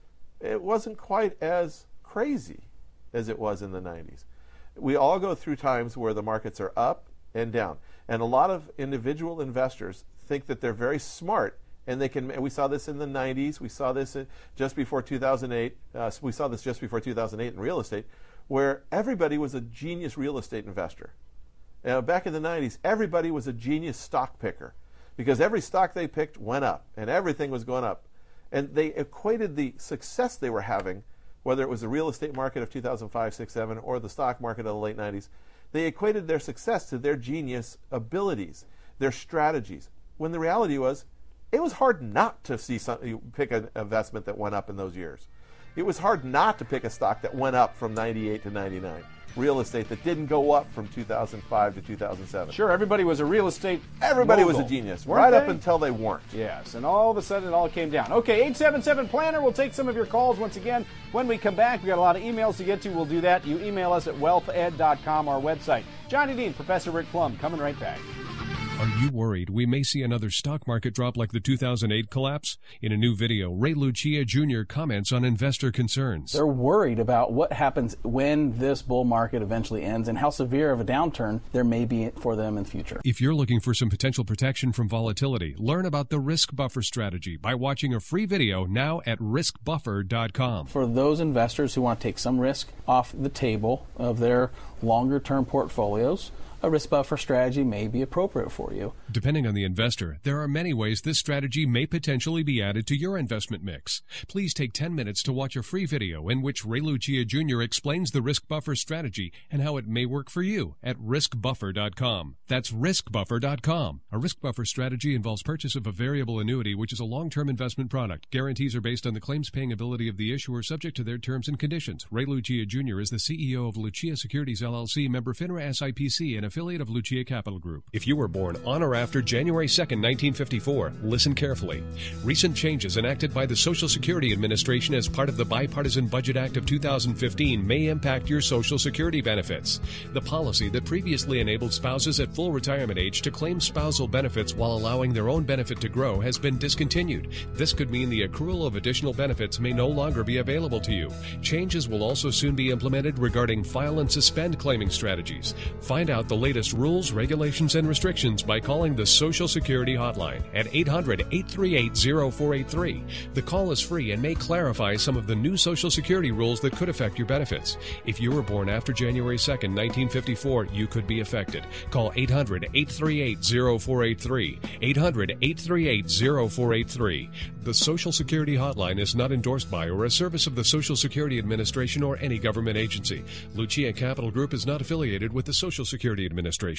it wasn't quite as crazy as it was in the nineties. We all go through times where the markets are up and down. And a lot of individual investors think that they're very smart, and they can. And we saw this in the nineties. We saw this in, just before two thousand eight. Uh, we saw this just before two thousand eight in real estate, where everybody was a genius real estate investor. Uh, back in the nineties, everybody was a genius stock picker because every stock they picked went up, and everything was going up. And they equated the success they were having, whether it was the real estate market of two thousand five, six, seven, or the stock market of the late nineties, they equated their success to their genius abilities, their strategies. When the reality was, it was hard not to see some, pick an investment that went up in those years. It was hard not to pick a stock that went up from ninety-eight to ninety-nine. Real estate that didn't go up from two thousand five to two thousand seven. Sure, everybody was a real estate Everybody mogul, was a genius, weren't right they? up until they weren't. Yes, and all of a sudden it all came down. Okay, eight seven seven Planner, we'll take some of your calls once again. When we come back, we've got a lot of emails to get to. We'll do that. You email us at wealth ed dot com, our website. Johnny Dean, Professor Rick Plum, coming right back. Are you worried we may see another stock market drop like the two thousand eight collapse? In a new video, Ray Lucia Junior comments on investor concerns. They're worried about what happens when this bull market eventually ends and how severe of a downturn there may be for them in the future. If you're looking for some potential protection from volatility, learn about the risk buffer strategy by watching a free video now at risk buffer dot com. For those investors who want to take some risk off the table of their longer-term portfolios, a risk buffer strategy may be appropriate for you. Depending on the investor, there are many ways this strategy may potentially be added to your investment mix. Please take ten minutes to watch a free video in which Ray Lucia Junior explains the risk buffer strategy and how it may work for you at risk buffer dot com. That's risk buffer dot com. A risk buffer strategy involves purchase of a variable annuity, which is a long-term investment product. Guarantees are based on the claims-paying ability of the issuer, subject to their terms and conditions. Ray Lucia Junior is the C E O of Lucia Securities, L L C, member FINRA S I P C, and affiliate of Lucia Capital Group. If you were born on or after January second, nineteen fifty-four, listen carefully. Recent changes enacted by the Social Security Administration as part of the Bipartisan Budget Act of two thousand fifteen may impact your Social Security benefits. The policy that previously enabled spouses at full retirement age to claim spousal benefits while allowing their own benefit to grow has been discontinued. This could mean the accrual of additional benefits may no longer be available to you. Changes will also soon be implemented regarding file and suspend claiming strategies. Find out the latest rules, regulations, and restrictions by calling the Social Security Hotline at eight hundred, eight three eight, zero four eight three. The call is free and may clarify some of the new Social Security rules that could affect your benefits. If you were born after January second, nineteen fifty-four, you could be affected. Call eight hundred, eight three eight, zero four eight three. eight hundred, eight three eight, zero four eight three. The Social Security Hotline is not endorsed by or a service of the Social Security Administration or any government agency. Lucia Capital Group is not affiliated with the Social Security Administration.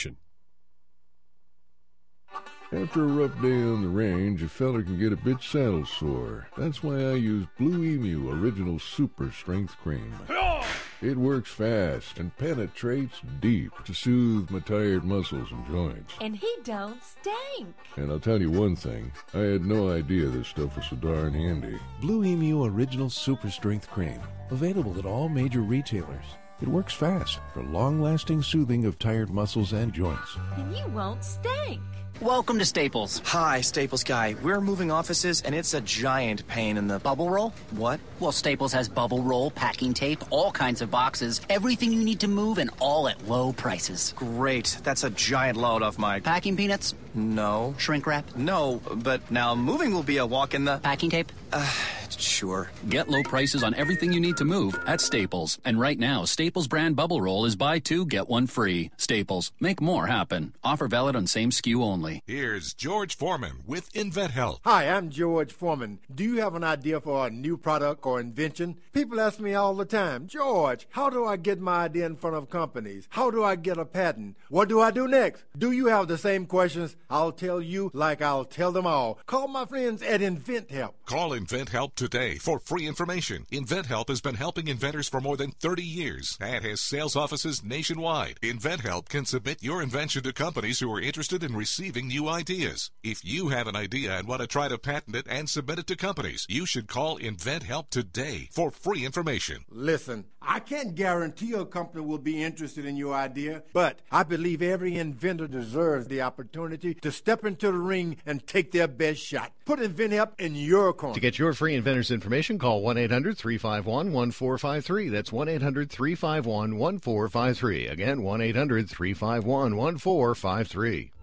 After a rough day on the range, a feller can get a bit saddle sore. That's why I use Blue Emu Original Super Strength Cream. It works fast and penetrates deep to soothe my tired muscles and joints. And he don't stink. And I'll tell you one thing, I had no idea this stuff was so darn handy. Blue Emu Original Super Strength Cream. Available at all major retailers. It works fast for long-lasting soothing of tired muscles and joints. And you won't stink. Welcome to Staples. Hi, Staples guy. We're moving offices, and it's a giant pain in the... Bubble roll? What? Well, Staples has bubble roll, packing tape, all kinds of boxes, everything you need to move, and all at low prices. Great. That's a giant load off my... Packing peanuts? No. Shrink wrap? No, but now moving will be a walk in the... Packing tape? Uh, Sure. Get low prices on everything you need to move at Staples. And right now, Staples brand Bubble Roll is buy two, get one free. Staples. Make more happen. Offer valid on same S K U only. Here's George Foreman with InventHelp. Hi, I'm George Foreman. Do you have an idea for a new product or invention? People ask me all the time, George, how do I get my idea in front of companies? How do I get a patent? What do I do next? Do you have the same questions? I'll tell you like I'll tell them all. Call my friends at InventHelp. Call InventHelp today for free information. InventHelp has been helping inventors for more than thirty years and has sales offices nationwide. InventHelp can submit your invention to companies who are interested in receiving new ideas. If you have an idea and want to try to patent it and submit it to companies, you should call InventHelp today for free information. Listen, I can't guarantee a company will be interested in your idea, but I believe every inventor deserves the opportunity to step into the ring and take their best shot. Put InventHelp in your corner. To get your free inventor's information, call one eight hundred, three five one, one four five three. That's one eight hundred, three five one, one four five three. Again, one eight hundred, three five one, one four five three.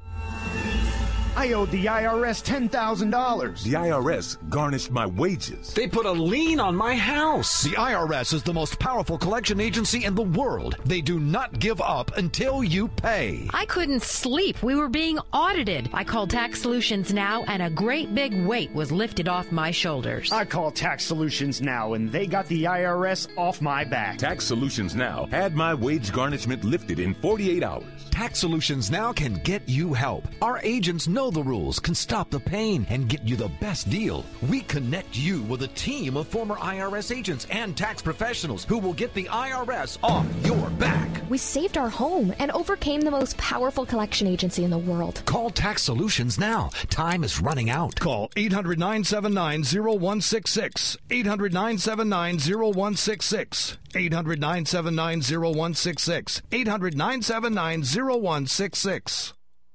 I owed the I R S ten thousand dollars. The I R S garnished my wages. They put a lien on my house. The I R S is the most powerful collection agency in the world. They do not give up until you pay. I couldn't sleep. We were being audited. I called Tax Solutions Now, and a great big weight was lifted off my shoulders. I called Tax Solutions Now, and they got the I R S off my back. Tax Solutions Now had my wage garnishment lifted in forty-eight hours. Tax Solutions Now can get you help. Our agents know the rules, can stop the pain, and get you the best deal. We connect you with a team of former I R S agents and tax professionals who will get the I R S off your back. We saved our home and overcame the most powerful collection agency in the world. Call Tax Solutions now. Time is running out. Call eight hundred, nine seven nine, zero one six six. eight hundred, nine seven nine, zero one six six. eight hundred, nine seven nine, zero one six six. eight hundred, nine seven nine, zero one six six.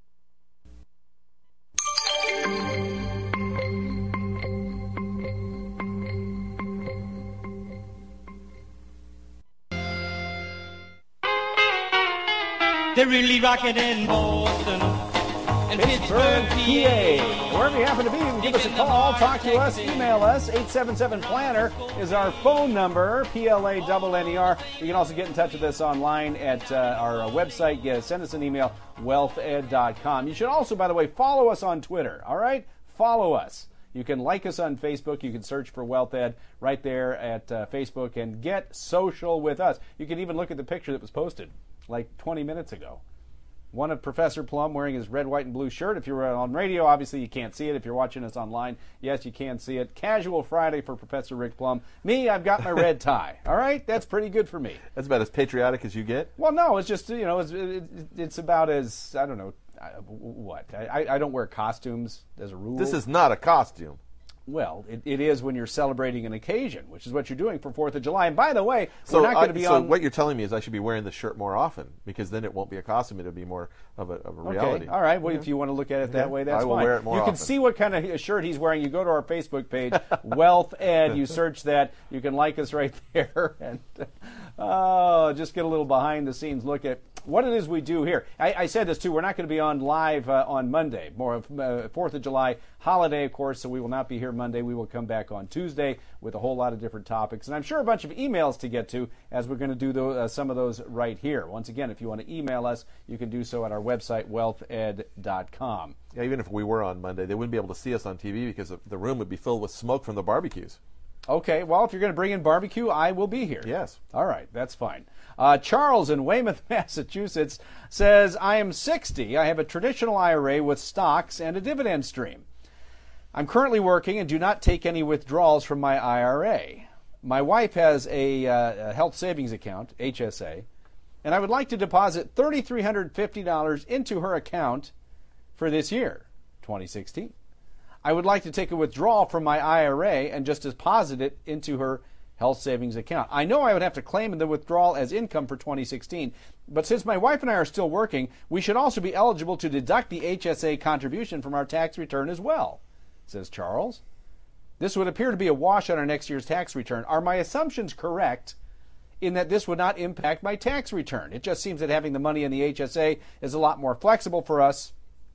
They're really rocking in Boston and Pittsburgh, P A. Wherever you happen to be, you can give us a call, talk to us, email us. eight seven seven planner is our phone number, P L A N N E R. You can also get in touch with us online at uh, our uh, website. Yeah, send us an email, wealth ed dot com. You should also, by the way, follow us on Twitter, all right? Follow us. You can like us on Facebook. You can search for Wealth Ed right there at uh, Facebook and get social with us. You can even look at the picture that was posted like twenty minutes ago. One of Professor Plum wearing his red, white, and blue shirt. If you're on radio, obviously you can't see it. If you're watching us online, yes, you can see it. Casual Friday for Professor Rick Plum. Me, I've got my red tie. All right? That's pretty good for me. That's about as patriotic as you get? Well, no, it's just, you know, it's, it, it's about as, I don't know, what? I, I don't wear costumes as a rule. This is not a costume. Well, it, it is when you're celebrating an occasion, which is what you're doing for fourth of July. And by the way, so we're not going to be so on... So what you're telling me is I should be wearing this shirt more often, because then it won't be a costume, it'll be more of a, of a reality. Okay, all right. Well, yeah. If you want to look at it that yeah. way, that's I will fine. Wear it more you often. can see what kind of shirt he's wearing. You go to our Facebook page, Wealth Ed. You search that. You can like us right there. And oh, just get a little behind-the-scenes look at what it is we do here. I, I said this, too. We're not going to be on live uh, on Monday. More of uh, fourth of July holiday, of course, so we will not be here Monday. We will come back on Tuesday with a whole lot of different topics. And I'm sure a bunch of emails to get to, as we're going to do those, uh, some of those right here. Once again, if you want to email us, you can do so at our website, wealth ed dot com. Yeah, even if we were on Monday, they wouldn't be able to see us on T V because the room would be filled with smoke from the barbecues. Okay, well, if you're going to bring in barbecue, I will be here. Yes. All right, that's fine. Uh, Charles in Weymouth, Massachusetts says, I am sixty. I have a traditional I R A with stocks and a dividend stream. I'm currently working and do not take any withdrawals from my I R A. My wife has a, uh, a health savings account, H S A, and I would like to deposit three thousand three hundred fifty dollars into her account for this year, twenty sixteen. I would like to take a withdrawal from my I R A and just deposit it into her health savings account. I know I would have to claim the withdrawal as income for twenty sixteen, but since my wife and I are still working, we should also be eligible to deduct the H S A contribution from our tax return as well, says Charles. This would appear to be a wash on our next year's tax return. Are my assumptions correct in that this would not impact my tax return? It just seems that having the money in the H S A is a lot more flexible for us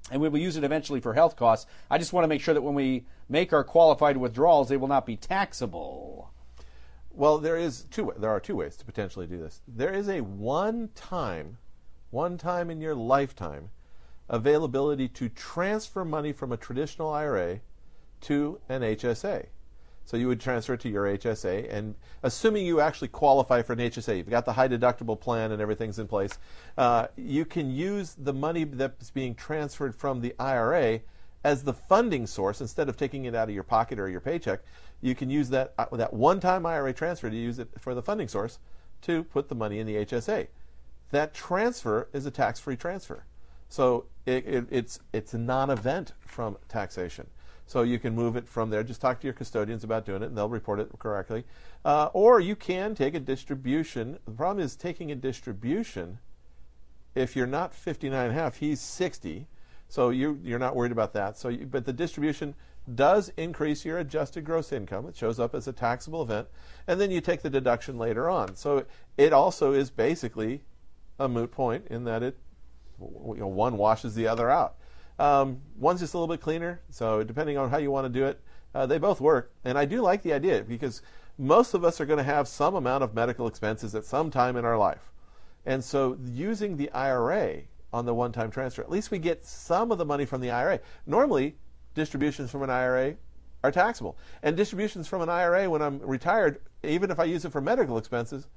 and we will use it eventually for health costs. I just want to make sure that when we make our qualified withdrawals, they will not be taxable. Well, there is two. There are two ways to potentially do this. There is a one-time, one time in your lifetime, availability to transfer money from a traditional I R A to an H S A. So you would transfer it to your H S A, and assuming you actually qualify for an H S A, you've got the high deductible plan and everything's in place, uh, you can use the money that's being transferred from the I R A as the funding source. Instead of taking it out of your pocket or your paycheck, you can use that uh, that one-time I R A transfer to use it for the funding source to put the money in the H S A. That transfer is a tax-free transfer. So it, it, it's, it's a non-event from taxation. So you can move it from there. Just talk to your custodians about doing it, and they'll report it correctly. Uh, or you can take a distribution. The problem is taking a distribution, if you're not fifty-nine and a half, he's sixty. So you, you're not worried about that. So, you, But the distribution does increase your adjusted gross income. It shows up as a taxable event. And then you take the deduction later on. So it also is basically a moot point in that it, you know, one washes the other out. Um, one's just a little bit cleaner, so depending on how you want to do it, uh, they both work. And I do like the idea because most of us are going to have some amount of medical expenses at some time in our life. And so using the I R A on the one-time transfer, at least we get some of the money from the I R A. Normally, distributions from an I R A are taxable. And distributions from an I R A when I'm retired, even if I use it for medical expenses,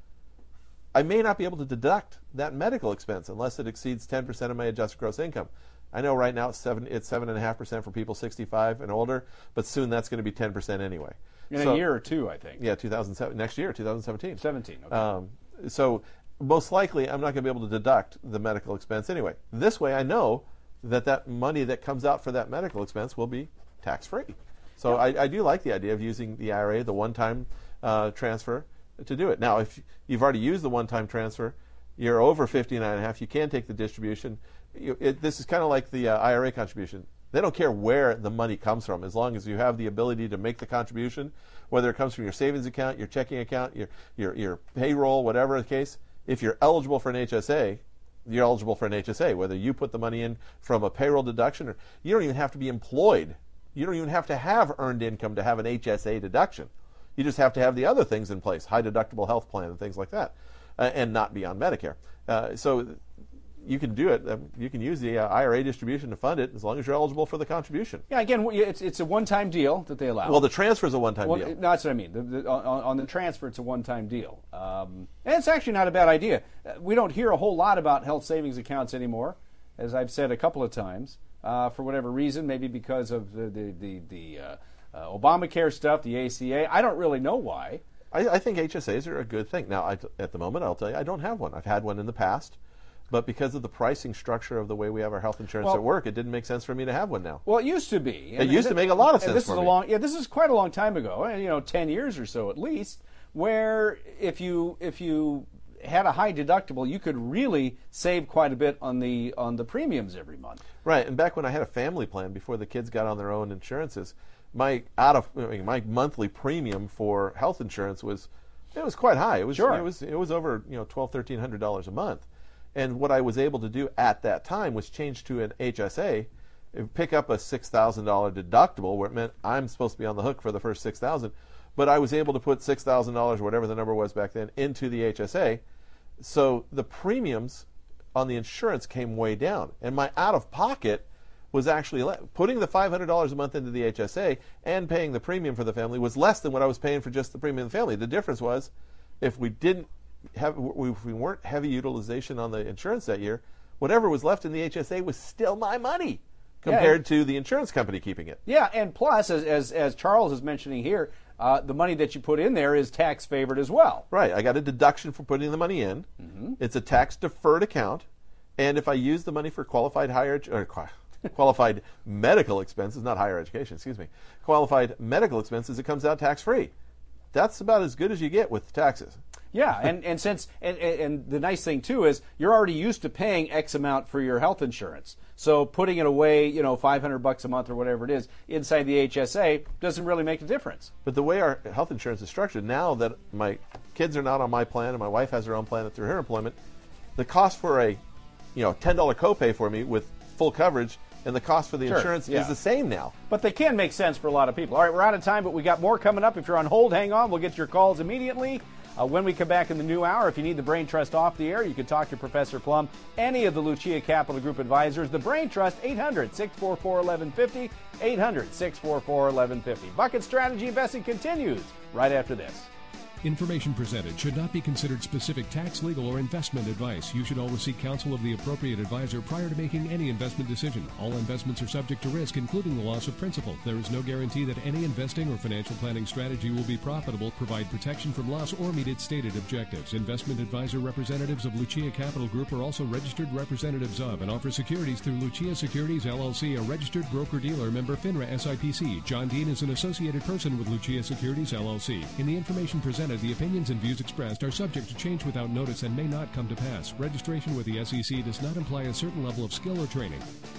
I may not be able to deduct that medical expense unless it exceeds ten percent of my adjusted gross income. I know right now it's seven it's seven and a half percent for people sixty-five and older, but soon that's going to be ten percent anyway. In so, a year or two, I think. Yeah, two thousand seven next year, two thousand seventeen. Seventeen. Okay. Um, so most likely, I'm not going to be able to deduct the medical expense anyway. This way, I know that that money that comes out for that medical expense will be tax free. So yeah. I, I do like the idea of using the I R A, the one-time uh, transfer, to do it. Now, if you've already used the one-time transfer, you're over fifty-nine and a half, you can take the distribution. You, it, this is kind of like the uh, I R A contribution. They don't care where the money comes from as long as you have the ability to make the contribution, whether it comes from your savings account, your checking account, your, your, your payroll, whatever the case. If you're eligible for an H S A, you're eligible for an H S A, whether you put the money in from a payroll deduction or you don't even have to be employed. You don't even have to have earned income to have an H S A deduction. You just have to have the other things in place, high deductible health plan and things like that, uh, and not be on Medicare. Uh, so you can do it. Um, you can use the uh, I R A distribution to fund it as long as you're eligible for the contribution. Yeah, again, it's it's a one-time deal that they allow. Well, the transfer is a one-time well, deal. No, that's what I mean. The, the, on, on the transfer, it's a one-time deal. Um, and it's actually not a bad idea. Uh, we don't hear a whole lot about health savings accounts anymore, as I've said a couple of times, uh, for whatever reason, maybe because of the, the, the, the uh, uh, Obamacare stuff, the A C A. I don't really know why. I, I think H S As are a good thing. Now, I, at the moment, I'll tell you, I don't have one. I've had one in the past. But because of the pricing structure of the way we have our health insurance well, at work, it didn't make sense for me to have one now. Well, it used to be. It and, used and to make a lot of sense this for is me. A long, yeah, this is quite a long time ago, you know, ten years or so at least, where if you if you had a high deductible, you could really save quite a bit on the on the premiums every month. Right, and back when I had a family plan before the kids got on their own insurances, my out of I mean, my monthly premium for health insurance was it was quite high. It was sure. it was it was over you know twelve thirteen hundred dollars a month. And what I was able to do at that time was change to an H S A, pick up a six thousand dollars deductible, where it meant I'm supposed to be on the hook for the first six thousand dollars, but I was able to put six thousand dollars, or whatever the number was back then, into the H S A. So the premiums on the insurance came way down, and my out-of-pocket was actually le- putting the five hundred dollars a month into the H S A and paying the premium for the family was less than what I was paying for just the premium of the family. The difference was if we didn't have, if we weren't heavy utilization on the insurance that year, whatever was left in the H S A was still my money compared yeah, to the insurance company keeping it. Yeah, and plus, as as, as Charles is mentioning here, uh, the money that you put in there is tax favored as well. Right. I got a deduction for putting the money in. Mm-hmm. It's a tax deferred account, and if I use the money for qualified higher or qualified medical expenses, not higher education, excuse me, qualified medical expenses, it comes out tax free. That's about as good as you get with taxes. Yeah, and, and since and, and the nice thing too is you're already used to paying X amount for your health insurance. So putting it away, you know, five hundred bucks a month or whatever it is inside the H S A doesn't really make a difference. But the way our health insurance is structured now that my kids are not on my plan and my wife has her own plan through her employment, the cost for a, you know, ten dollars copay for me with full coverage and the cost for the Sure, insurance yeah. is the same now. But they can make sense for a lot of people. All right, we're out of time, but we got more coming up. If you're on hold, hang on. We'll get your calls immediately. Uh, when we come back in the new hour, if you need the Brain Trust off the air, you can talk to Professor Plum, any of the Lucia Capital Group advisors. The Brain Trust, eight hundred, six four four, eleven fifty, eight hundred, six four four, eleven fifty. Bucket Strategy Investing continues right after this. Information presented should not be considered specific tax, legal, or investment advice. You should always seek counsel of the appropriate advisor prior to making any investment decision. All investments are subject to risk, including the loss of principal. There is no guarantee that any investing or financial planning strategy will be profitable, provide protection from loss, or meet its stated objectives. Investment advisor representatives of Lucia Capital Group are also registered representatives of and offer securities through Lucia Securities, L L C, a registered broker-dealer, member FINRA S I P C. John Dean is an associated person with Lucia Securities, L L C. In the information presented, the opinions and views expressed are subject to change without notice and may not come to pass. Registration with the S E C does not imply a certain level of skill or training.